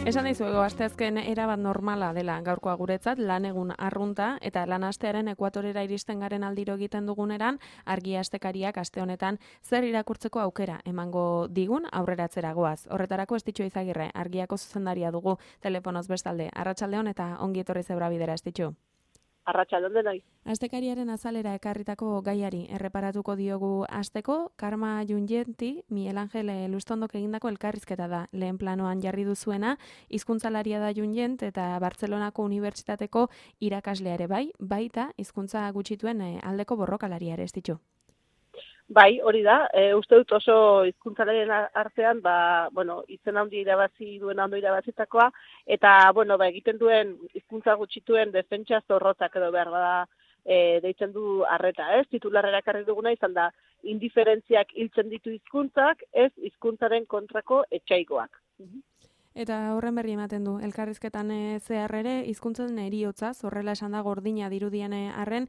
Esan dizuego, asteazken erabat normala dela gaurkoa guretzat, lan egun arrunta eta lan astearen ekuatorera iristen garen aldiro egiten duguneran, argi astekariak aste honetan zer irakurtzeko aukera emango digun aurreratzera goaz. Horretarako Estitxu Izagirre, argiako zuzendaria dugu telefonoz bestalde. Arratsaldeon eta ongi etorri Zebra Bidera, Estitxu. Arratsaldeon denoi. Astekariaren azalera ekarritako gaiari erreparatuko diogu hasteko, Karma Junjenti, Miguel Angel Lustondok egindako elkarrizketa da. Lehen planoan jarri duzuena, hizkuntzalaria da Junjent eta Bartzelonako Unibertsitateko irakasle ere baita hizkuntza gutxituen aldeko borrokalaria ere, Estitxu. Bai, hori da. Uste dut oso hizkuntzalarien artean, izen handi irabazi duen ondo irabazitakoa, eta, egiten duen hizkuntza gutxituen defentsa zorrotzak edo behar bada deitzen du arreta, ez? Titularrera ekarri duguna izan da, indiferentziak hiltzen ditu hizkuntzak, ez hizkuntzaren kontrako etsaigoak. Eta horren berri ematen du, elkarrizketan zehar ere, hizkuntzen eriotzaz, horrela esan da gordina dirudien arren,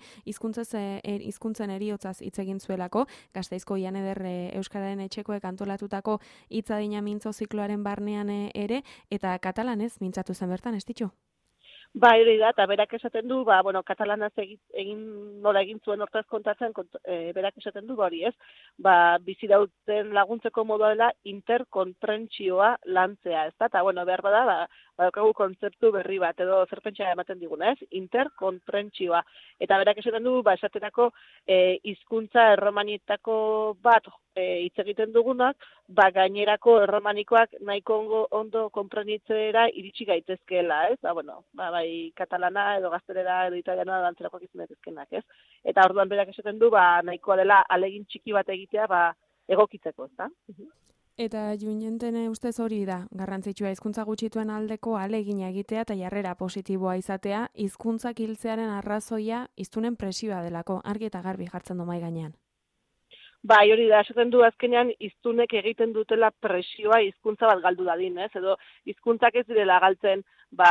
hizkuntzen eriotzaz hitz egin zuelako, Gasteizko Ian Eder Euskararen etxekoek antolatutako hitzadina mintzo zikloaren barnean ere, eta katalanez mintzatu zen bertan, Estitxu? Bai, hori da, eta berak esaten du, katalanaz nola egin zuen hortaz kontatzen, berak esaten du, hori ez, bizi dauten laguntzeko modua dela interkonprentsioa lantzea, ez da, eta behar bada, badaukagu kontzeptu berri bat, edo zer pentsa ematen diguna, ez, interkonprentsioa, eta berak esaten du, esaterako hizkuntza erromanietako bat hitz egiten dugunak, gainerako erromanikoak nahiko ondo konprenitzera iritsi gaitezkeela, ez, bai katalana edo gaztelera edo italiana dantzerakoak izan daitezkenak, ez? Eta orduan berak esaten du, nahikoa dela alegin txiki bat egitea, egokitzeko, ez da? Eta Junjenten ustez hori da, garrantzitsua hizkuntza gutxituen aldeko ahalegina egitea eta jarrera positiboa izatea, hizkuntzak hiltzearen arrazoia hiztunen presioa delako, argi eta garbi jartzen du mahai gainean. Bai, hori da, esaten du azkenean hiztunek egiten dutela presioa hizkuntza bat galdu dadin, ez? Edo hizkuntzak ez direla galtzen,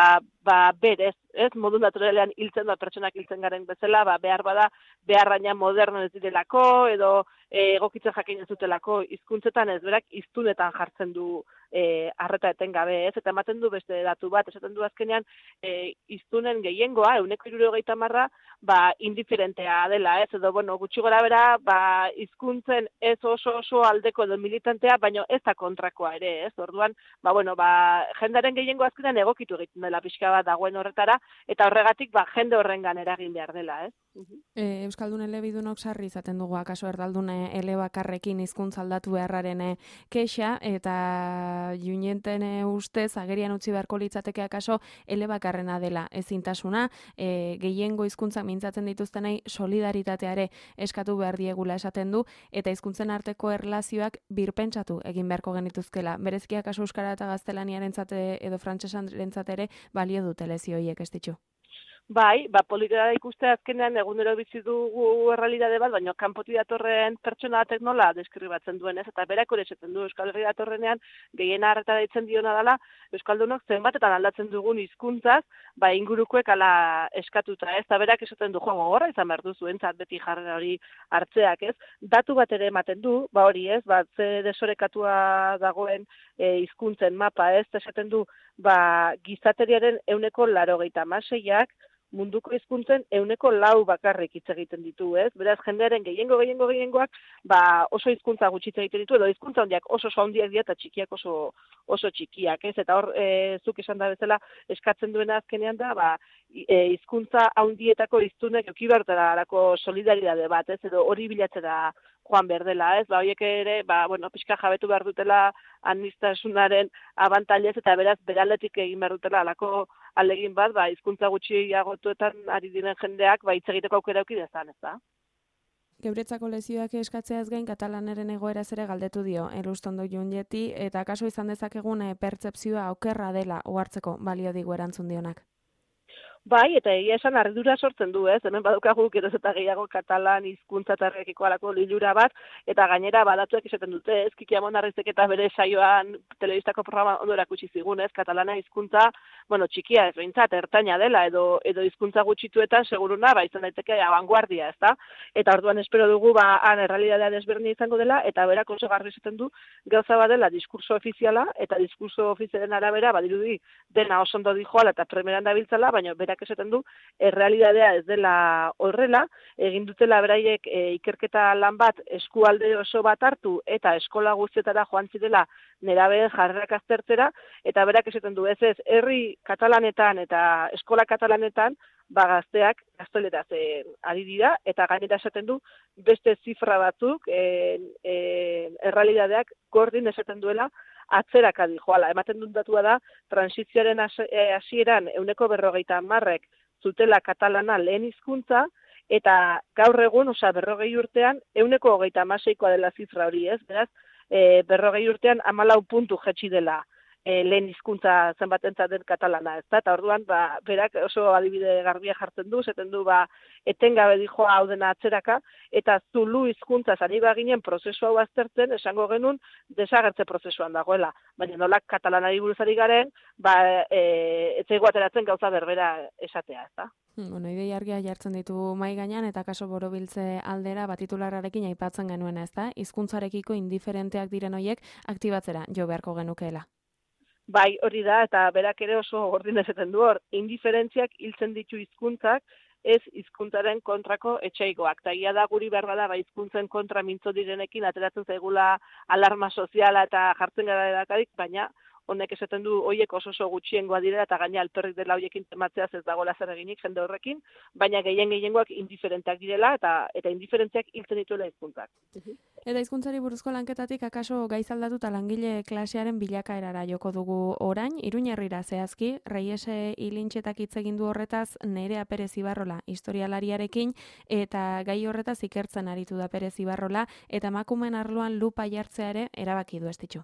berez, ez? Modu naturalean hiltzen da pertsonak hiltzen garen bezala, behar bada, beharraina moderno ez direlako, edo egokitzen jakin ez dutelako hizkuntzetan ez, berak hiztunetan jartzen du arreta etengabe, ez? Eta ematen du beste datu bat, esaten du azkenean hiztunen gehiengoa, 70%, indiferentea dela, ez? Edo, gutxi gora bera, hizkuntzen ez oso aldeko edo militantea, baina ez da kontrakoa ere, ez? Orduan, jendearen gehiengo azkenean egokitu egiten dela pixka bat dagoen horretara, eta horregatik, jende horrengan eragin behar dela, ez? Euskaldun elebidunok sarri izaten dugu, akaso erdaldun elebakarrekin hizkuntza aldatu beharraren kexa, eta Junjenten ustez agerian utzi beharko litzateke akaso elebakarrena dela ezintasuna, gehiengo hizkuntzak mintzatzen dituztenei solidaritateare eskatu behar diegula esaten du, eta hizkuntzen arteko erlazioak birpentsatu egin beharko genituzkela. Berezki akaso euskara eta gaztelaniarentzat edo frantsesarentzat ere balio dute lezio horiek, Estitxu. Bai, politika ikuste azkenean egunero bizi dugu errealitate bat, baina kanpotik datorren pertsona batek nola deskribatzen duen, ez? Eta berak hori esaten du Euskal Herria datorrenean gehiena arreta deitzen diona dela euskaldunok zenbatetan aldatzen dugun hizkuntzaz, ingurukoek ala eskatuta, ez? Eta berak esaten du gogorra izan behar du zuentzat beti jarrera hori hartzeak, ez? Datu bat ere ematen du, hori, ez? Ze desorekatua dagoen hizkuntzen mapa, ez? Esaten du, gizateriaren 86%ak munduko hizkuntzen 4% bakarrik hitz egiten ditu, ez? Beraz, jendearen gehiengoak, oso hizkuntza gutxitze egiten ditu, edo hizkuntza handiak oso handiak dira eta txikiak oso txikiak, ez? Eta hor, zuk esan da bezala, eskatzen duena azkenean da, hizkuntza handietako hiztunek eduki behar delako solidaridade bat, ez? Edo hori bilatzera joan behar dela, ez? Horiek ere, pixka jabetu behar dutela aniztasunaren abantailez, eta beraz, beraletik egin behar dutela alako alegin bat, hizkuntza gutxiagotuetan ari diren jendeak, hitz egiteko aukera eduki dezan, ez da? Geuretzako lezioak eskatzeaz gain katalaneren egoeraz ere galdetu dio Lustondo Junjenti, eta kaso izan dezakegun pertzepzioa okerra dela uhartzeko balio digu erantzun dionak. Bai, eta egia esan ardura sortzen du, ez? Hemen badukagu geroz eta gehiago katalan hizkuntza tarrekiko alako lilura bat, eta gainera badatuak izaten dute, ez? Kiki Amonarrizek eta bere saioan telebistako programa ondo erakutsi zigun, ez? Katalana hizkuntza, bueno, txikia ez behintzat, ertaina dela, edo hizkuntza gutxituetan seguruna, izan daiteke abanguardia, ezta? Eta orduan espero dugu, han errealitatea desberdina izango dela, eta berak oso garbi izaten du, gauza badela diskurso ofiziala, eta diskurso ofizialen arabera, badirudi, dena oso ondo dijoala eta primeran dabiltzala, baina berak esaten du, errealitatea ez dela horrela, egin dutela beraiek ikerketa lan bat eskualde oso bat hartu eta eskola guztietara joan zirela nerabeen jarrerak aztertzera, eta berak esaten du, ez, herri katalanetan eta eskola katalanetan, gazteak gazteleraz ari dira, eta gainera esaten du, beste zifra batzuk, errealitateak gordin esaten duela, atzeraka dijoala. Ematen dut datua da, transizioaren hasieran 50% zutela katalana lehen hizkuntza, eta gaur egun, 40 urtean, 26%koa dela zifra hori, ez? Beraz, 40 urtean 14 puntu jetxi dela lehen hizkuntza zenbatentzat den katalana, ezta? Eta orduan, berak oso adibide garbia jartzen du, zeten du, etengabe dijoa hau dena atzeraka, eta zulu hizkuntzaz ari baginen prozesu hau aztertzen, esango genuen, desagertze prozesuan dagoela. Baina nolak katalanari buruzari garen, etzaigu ateratzen gauza berbera esatea, ezta? Bueno, idei argia jartzen ditu mai gainean eta kaso borobiltze aldera titularrarekin aipatzen genuena, ezta? Hizkuntzarekiko indiferenteak diren hoiek aktibatzera jo beharko genukeela. Bai, hori da, eta berak ere oso gordin esaten du hor, indiferentziak hiltzen ditu hizkuntzak, ez hizkuntzaren kontrako etxaigoak. Ta ia da guri behar bada, hizkuntzen kontra mintzo direnekin ateratzen zaigula alarma soziala eta jartzen gara edakarik, baina honek esaten du hoiek oso gutxiengoa direla eta gaina alperrik dela hoiekin tematzeaz ez dagoela zer eginik jende horrekin, baina gehiengoak indiferenteak direla eta indiferentziak hiltzen dituela hizkuntzak. Eta hizkuntzari buruzko lanketatik akaso gaiz aldatu eta langile klasearen bilakaerara joko dugu orain, Iruñerrira zehazki, Reyese Ilintxetak hitz egin du horretaz Nerea Perez Ibarrola historialariarekin, eta gai horretaz ikertzen aritu da Perez Ibarrola, eta emakumeen arloan lupa jartzea ere erabaki du estitxu.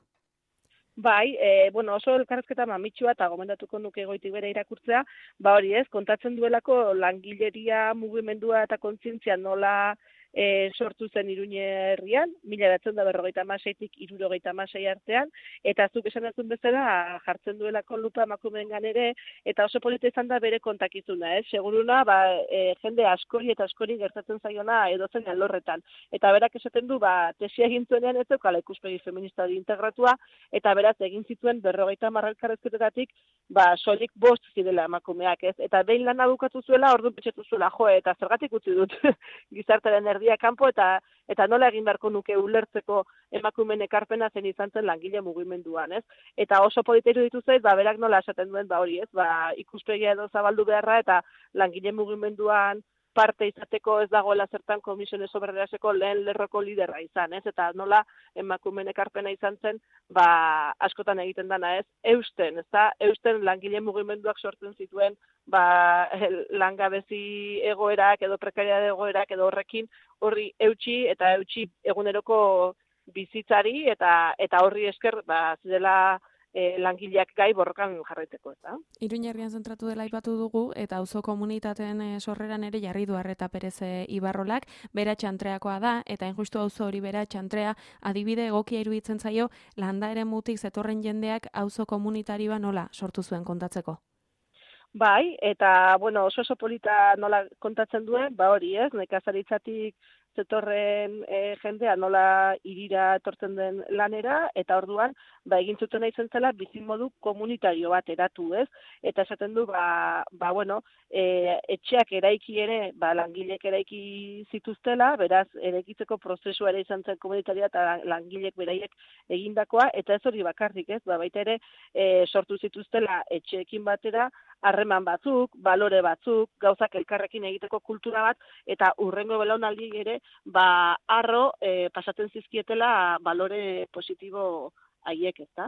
Bai, oso elkarrezketa mamitsua eta gomendatuko nuke goitik bere irakurtzea, hori ez, kontatzen duelako langileria mugimendua eta kontzientzia nola sortu zen Iruñerrian, 1956tik 1976 artean, eta zuk esan duzun bezala jartzen duelako lupa emakumeengan ere, eta oso polita izan da bere kontakizuna, ez? Seguruna, jende askori eta askori gertatzen zaiona edozen alorretan. Eta berak esaten du, tesia egin zuenean ez zeukala ikuspegi feminista hori integratua, eta beraz egin zituen 50 elkarrizketetatik, soilik 5 zirela emakumeak, ez? Eta behin lana bukatu zuela, orduan petxetu zuela, eta zergatik utzi dut gizartearen erdia kanpo, eta nola egin beharko nuke ulertzeko emakumeen ekarpena zen izan zen langile mugimenduan, ez? Eta oso polita iruditu zait, berak nola esaten duen, hori, ez? Ikuspegia edo zabaldu beharra eta langile mugimenduan parte izateko ez dagoela zertan komisiones obreraseko lehen lerroko liderra izan, ez? Eta nola emakumeen ekarpena izan zen, askotan egiten dana, ez? Eusten langile mugimenduak sortzen zituen, langabezi egoerak edo prekariedade egoerak edo horrekin horri eutsi eguneroko bizitzari eta horri esker zirela langileak gai borrokan jarraiteko, eta? Iruñerrian zentratu dela aipatu dugu, eta auzo komunitateen sorreran ere jarri du Arreta Perez Ibarrolak, bera txantreakoa da, eta injustu auzo hori bera txantrea adibide egokia iruditzen zaio, landa ere mutik zetorren jendeak auzo komunitarioa nola sortu zuen kontatzeko. Bai, eta, oso polita nola kontatzen duen, hori ez, nekazaritzatik zetorren jendea nola irira etortzen den lanera, eta orduan, egin zuten nahi zentzela bizimodu komunitario bat eratu, ez? Eta esaten du, etxeak eraiki ere, langilek eraiki zituztela, beraz, eraikitzeko prozesua ere izan zen komunitaria eta langilek beraiek egindakoa, eta ez hori bakarrik, ez? Baita ere, sortu zituztela etxeekin batera, harreman batzuk, balore batzuk, gauzak elkarrekin egiteko kultura bat, eta hurrengo belaunaldi ere, arro pasatzen zizkietela balore positibo haiek, ezta?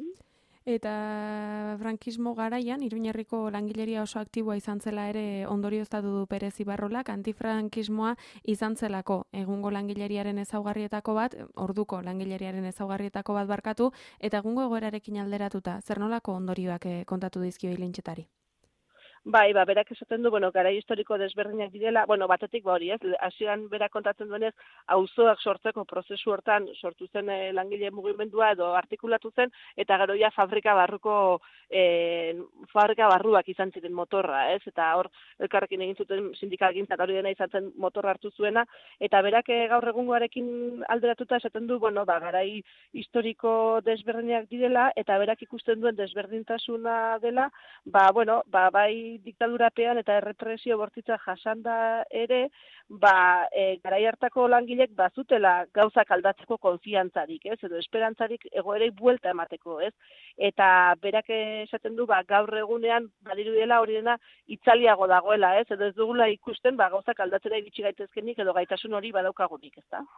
Eta frankismo garaian, Iruñerriko langileria oso aktiboa izan zela ere ondorioztatu du Perez Ibarrolak, antifrankismoa izan zelako egungo langileriaren ezaugarrietako bat, orduko langileriaren ezaugarrietako bat barkatu, eta egungo egoerarekin alderatuta, zer nolako ondorioak kontatu dizkio Ilintxetari? Bai, berak esaten du, garai historiko desberdinak direla, batetik hori, ez, hasieran berak kontatzen duenez, auzoak sortzeko prozesu hortan sortu zen langile mugimendua edo artikulatu zen, eta gero ja fabrika barruak izan ziren motorra, ez, eta hor elkarrekin egin zuten sindikalgintza eta hori dena izan zen motorra hartu zuena, eta berak gaur egungoarekin alderatuta esaten du, garai historiko desberdinak direla, eta berak ikusten duen desberdintasuna dela, bai diktadurapean eta errepresio bortitza jasanda ere, garai hartako langilek bazutela gauzak aldatzeko konfiantzarik, ez, edo esperantzarik egoerei buelta emateko, ez, eta berak esaten du, gaur egunean badirudiela hori dena itzaliago dagoela, ez, edo ez dugula ikusten, gauzak aldatzera iritsi gaitezkenik edo gaitasun hori badaukagunik, ez da?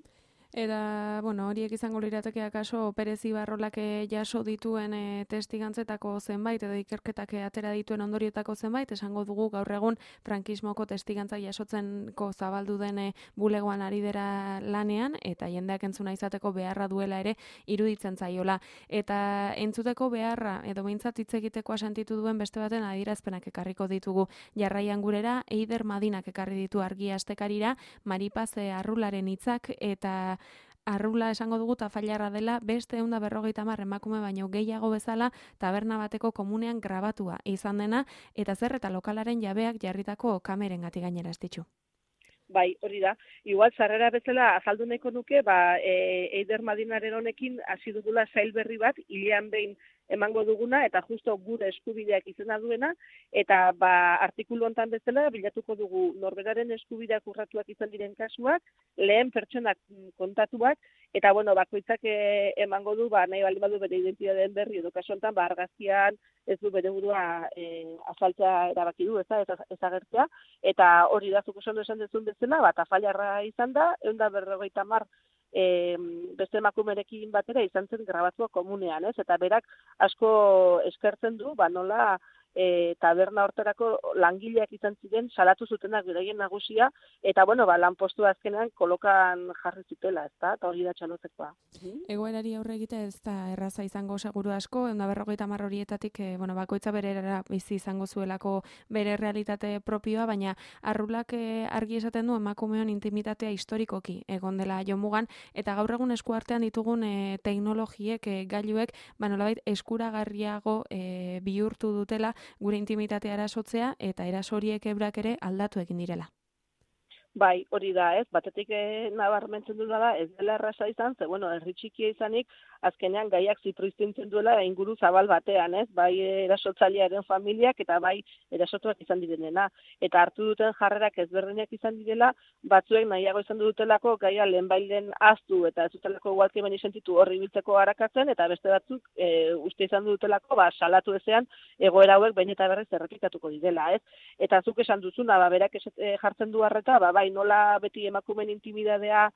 Eta, horiek izango lirateke akaso Perez Ibarrolak jaso dituen testigantzetako zenbait edo ikerketak atera dituen ondorietako zenbait, esango dugu gaur egun frankismoko testigantza jasotzenko zabaldu den bulegoan ari dira lanean, eta jendeak entzuna izateko beharra duela ere iruditzen zaiola. Eta entzuteko beharra edo behintzat hitz egitekoa sentitu duen beste baten adierazpenak ekarriko ditugu. Jarraian gurera, Eider Madinak ekarri ditu Argia astekarira, Maripaz Arrularen hitzak, eta Arrula esango dugu tafailarra dela beste 150 emakume baino gehiago bezala taberna bateko komunean grabatua izan dena, eta zer eta lokalaren jabeak jarritako kamerengatik gainera ez ditu. Bai, hori da. Igual sarrera bezala azaldu nahiko nuke, Eider Madinaren honekin hasi dugula sail berri bat, hilean behin emango duguna, eta justo gure eskubideak izena duena, eta artikulu hontan bezala bilatuko dugu norberaren eskubideak urratuak izan diren kasuak, lehen pertsonak kontatuak, eta bakoitzak emango du, nahi baldin badu bere identitateen berri, edo kasu hontan, argazkian ez du bere burua azaltzea erabaki du, ez agertzea, eta hori da zuk esan dezun bezala, tafailarra izan da, 150 beste emakumerekin batera izan zen grabatua komunean, ez? Eta berak asko eskertzen du, nola taberna hortarako langileak izan ziren, salatu zutenak beraien nagusia, eta lanpostua azkenean kolokan jarri zutela, ezta? Eta hori da txalotzekoa. Egoerari aurre egitea ez da erraza izango seguru asko, 150 horietatik, bakoitza bere bizi izango zuelako bere realitate propioa, baina Arrulak argi esaten du emakumeon intimitatea historikoki egon dela jomugan, eta gaur egun eskuartean ditugun teknologiek, gailuek, nolabait eskuragarriago bihurtu dutela gure intimitatea erasotzea, eta eraso horiek ebrak ere aldatu egin direla. Bai, hori da, ez? Batetik nabarmentzen duna da, ez dela erraza izan, ze, herri txikia izanik, azkenean gaiak zipriztintzen duela inguru zabal batean, ez? Bai erasotzailearen familiak eta bai erasotuak izan direnena. Eta hartu duten jarrerak ezberdinak izan direla, batzuek nahiago izan dutelako gaia lehenbailen aztu eta ez dutelako igualkemen sentitu horri biltzeko harakatzen, eta beste batzuk uste izan dutelako, salatu ezean egoera hauek behin eta berriz errepikatuko direla, ez? Eta zuk esan duzuna, berak jartzen du harreta, bai nola beti emakumen intimidadea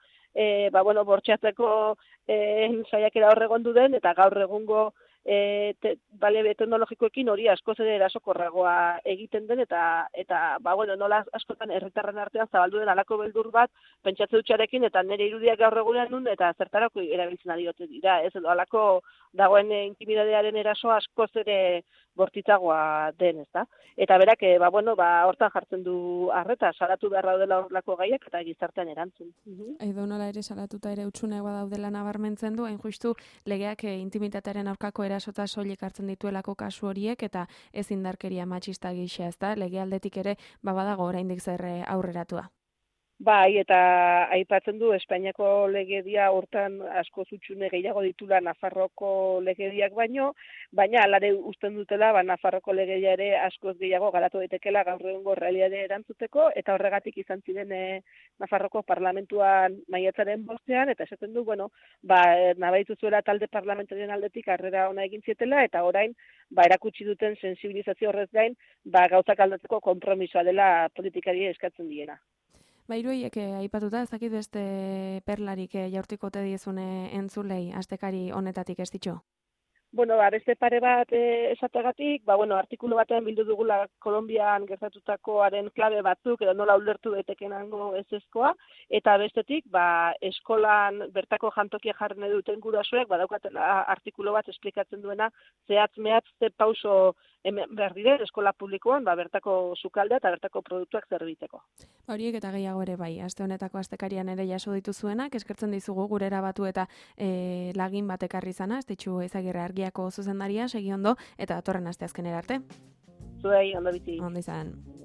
bortxatzeko saiakera horregon den, eta gaur egungo bale teknologikoekin hori askoz ere erasokorragoa egiten den, eta nola askotan herritarren artean zabaldu den halako beldur bat, pentsatze dutxarekin, eta nire irudiak gaur egunean nun, eta zertarako erabiltzen ari ote dira, ez edo halako dagoen intimidadearen eraso askoz ere bortitzagoa den, ezta? Eta berak, hortan jartzen du arreta, salatu beharra daudela horrelako gaiak, eta gizartean erantzun. Edo nola ere salatuta ere utxuneagoa daudela nabarmentzen du, hain justu legeak intimitatearen aurkako erasota soilik hartzen dituelako kasu horiek, eta ez indarkeria matxista gisa, ezta? Lege aldetik ere badago oraindik zer aurreratua. Bai, eta aipatzen du Espainiako legedia hortan asko zutxune gehiago ditula Nafarroko legediak baina alare usten dutela, Nafarroko legedia ere askoz gehiago garatu daitekela gaur egungo errealitate erantzuteko, eta horregatik izan ziren Nafarroko parlamentuan maiatzaren 5ean, eta esaten du, nabaitu zuela talde parlamentarien aldetik harrera ona egin zietela, eta orain, erakutsi duten sensibilizazio horrez gain, gauzak aldatzeko konpromisoa dela politikari eskatzen diena. Hiruiek aipatuta, ez dakit beste perlarik jaurtiko te diezune entzulei astekari honetatik ez ditxo? Beste pare bat esategatik, artikulu batean bildu dugula Kolonbian gertatutakoaren klabe batzuk, edo nola ulertu daitekenango ezezkoa, eta bestetik, eskolan bertako jantokia jarri duten gurasoek, badaukatela artikulu bat esplikatzen duena, zehatz-mehatz ze pauso hemen behar dire, eskola publikoan, bertako sukaldea eta bertako produktuak zerbitzeko. Horiek eta gehiago ere bai, aste honetako astekarian ere jaso dituzuenak, eskertzen dizugu gure erabatu eta lagin bat ekarri izana, Estitxu Eizagirre Argiako zuzendaria, segi ondo, eta datorren asteazkenera arte. Zuei, ondo bizi. Ondo izan.